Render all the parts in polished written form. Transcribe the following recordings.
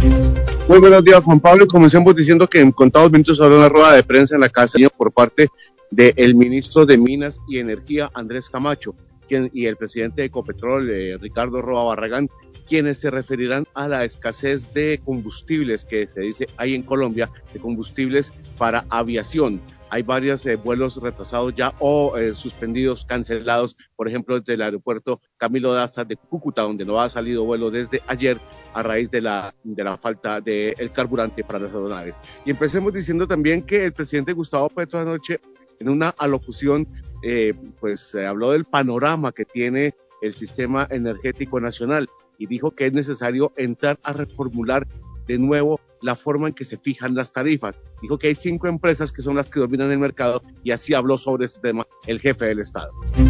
Muy buenos días, Juan Pablo, y comencemos diciendo que en contados minutos habrá una rueda de prensa en la Casa por parte del ministro de Minas y Energía, Andrés Camacho, y el presidente de Ecopetrol, Ricardo Roa Barragán, quienes se referirán a la escasez de combustibles que se dice hay en Colombia, de combustibles para aviación. Hay varios vuelos retrasados ya o suspendidos, cancelados, por ejemplo, desde el aeropuerto Camilo Daza de Cúcuta, donde no ha salido vuelo desde ayer a raíz de la falta del carburante para las aeronaves. Y empecemos diciendo también que el presidente Gustavo Petro anoche, en una alocución, habló del panorama que tiene el sistema energético nacional y dijo que es necesario entrar a reformular de nuevo la forma en que se fijan las tarifas. Dijo que hay 5 empresas que son las que dominan el mercado y así habló sobre este tema el jefe del Estado.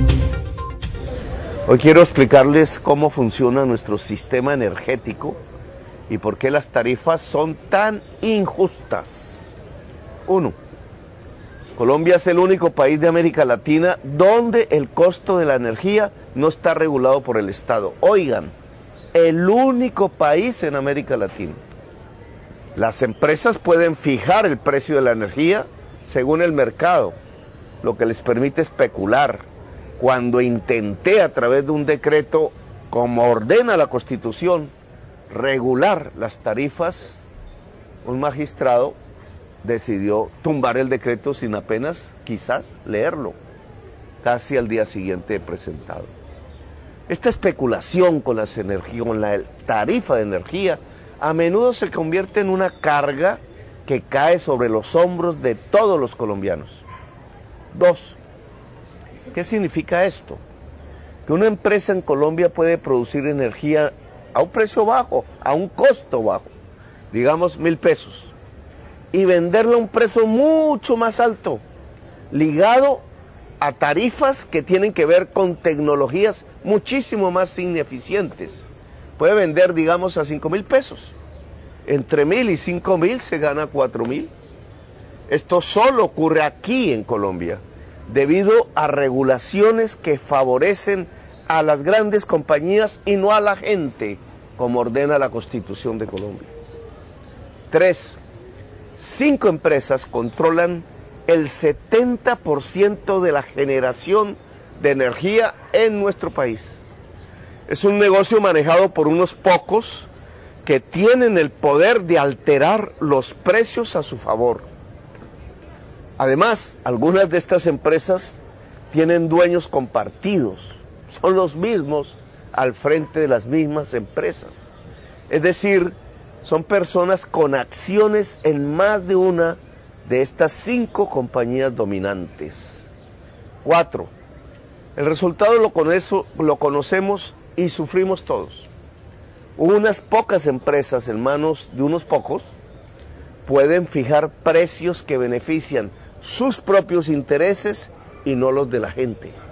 Hoy quiero explicarles cómo funciona nuestro sistema energético y por qué las tarifas son tan injustas. 1. Colombia es el único país de América Latina donde el costo de la energía no está regulado por el Estado. Oigan, el único país en América Latina. Las empresas pueden fijar el precio de la energía según el mercado, lo que les permite especular. Cuando intenté a través de un decreto, como ordena la Constitución, regular las tarifas, un magistrado decidió tumbar el decreto sin apenas, quizás, leerlo, casi al día siguiente de presentado. Esta especulación con la tarifa de energía a menudo se convierte en una carga que cae sobre los hombros de todos los colombianos. 2. ¿Qué significa esto? Que una empresa en Colombia puede producir energía a un precio bajo, a un costo bajo, digamos 1,000 pesos, y venderla a un precio mucho más alto, ligado a tarifas que tienen que ver con tecnologías muchísimo más ineficientes. Puede vender, digamos, a 5,000 pesos. Entre 1,000 y 5,000 se gana 4,000. Esto solo ocurre aquí en Colombia, debido a regulaciones que favorecen a las grandes compañías y no a la gente, como ordena la Constitución de Colombia. 3. 5 empresas controlan el 70% de la generación de energía en nuestro país. Es un negocio manejado por unos pocos que tienen el poder de alterar los precios a su favor. Además, algunas de estas empresas tienen dueños compartidos, son los mismos al frente de las mismas empresas. Es decir, son personas con acciones en más de una de estas 5 compañías dominantes. 4. El resultado lo conocemos y sufrimos todos. Unas pocas empresas en manos de unos pocos pueden fijar precios que benefician sus propios intereses y no los de la gente.